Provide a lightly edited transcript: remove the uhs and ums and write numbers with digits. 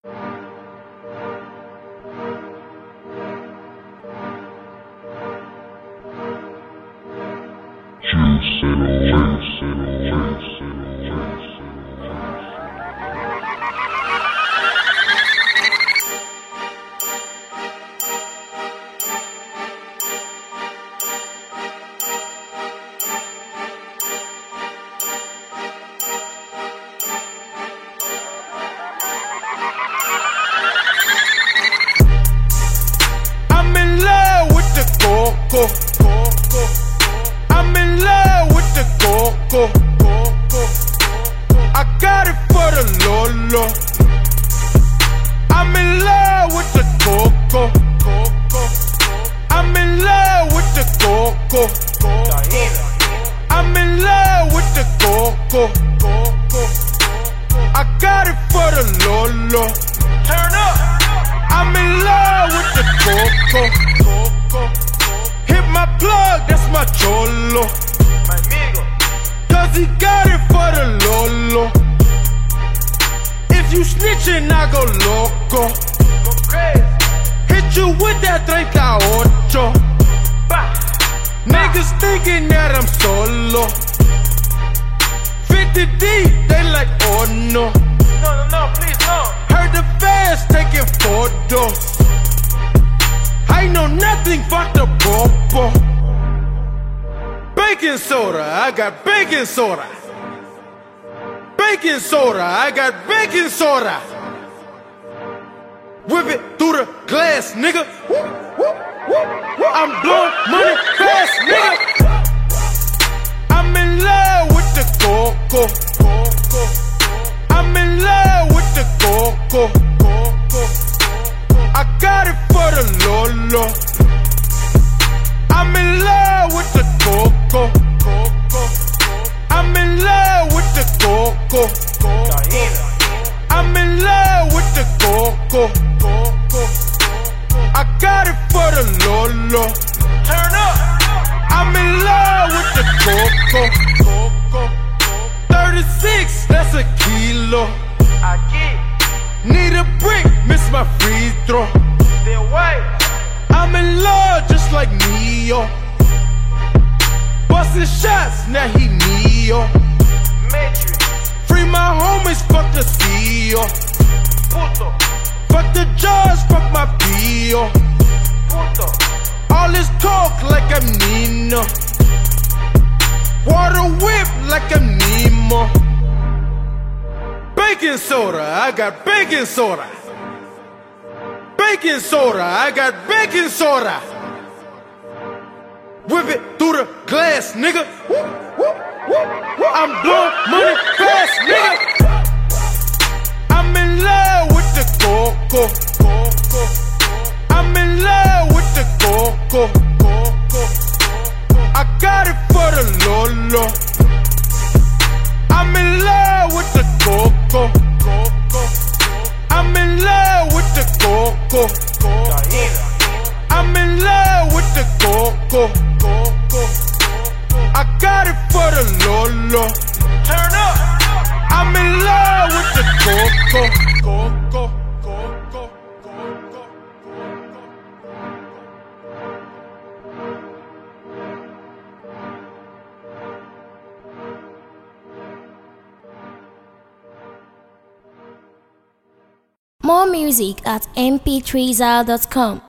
I'm in love with the coco. I'm in love with the coco. I got it for the Lolo. I'm in love with the coco. I'm in love with the coco. I'm in love with the coco. I got it for the Lolo. Turn up. I'm in love with the coco. Hit my plug, that's my cholo. Cause he got it for the Lolo. If you snitchin', I go loco. Hit you with that 38. Niggas thinking that I'm solo. 50 deep, they like, oh no. No, please no. Heard the fans taking photos. I know nothing but the popo. Baking soda, I got baking soda. Baking soda, I got baking soda. Whip it through the glass, nigga. I'm blowing money fast, nigga. I'm in love with the coco. I'm in love with the coco. I got it for the Lolo. I'm in love with the coco. I'm in love with the coco. I'm in love with the coco. I got it for the Lolo. Turn up. I'm in love with the coco. 36, that's a kilo. Need a brick, miss my free throw. I'm in love just like Neo. Bustin' shots, now he Neo. Free my homies, fuck the CEO. Fuck the judge, fuck my PO. All this talk like I'm Nino. Water whip like I'm Nemo. Baking soda, I got baking soda. Baking soda, I got baking soda. Whip it through the glass, nigga. I'm blowing money fast, nigga. I'm in love with the coco. I'm in love with the coco. I got it for the Lolo. I'm in love with the coco. I'm in love with the coco. I'm in love with the coco. I got it for the Lolo. Turn up. I'm in love with the coco. More music at mp3zal.com.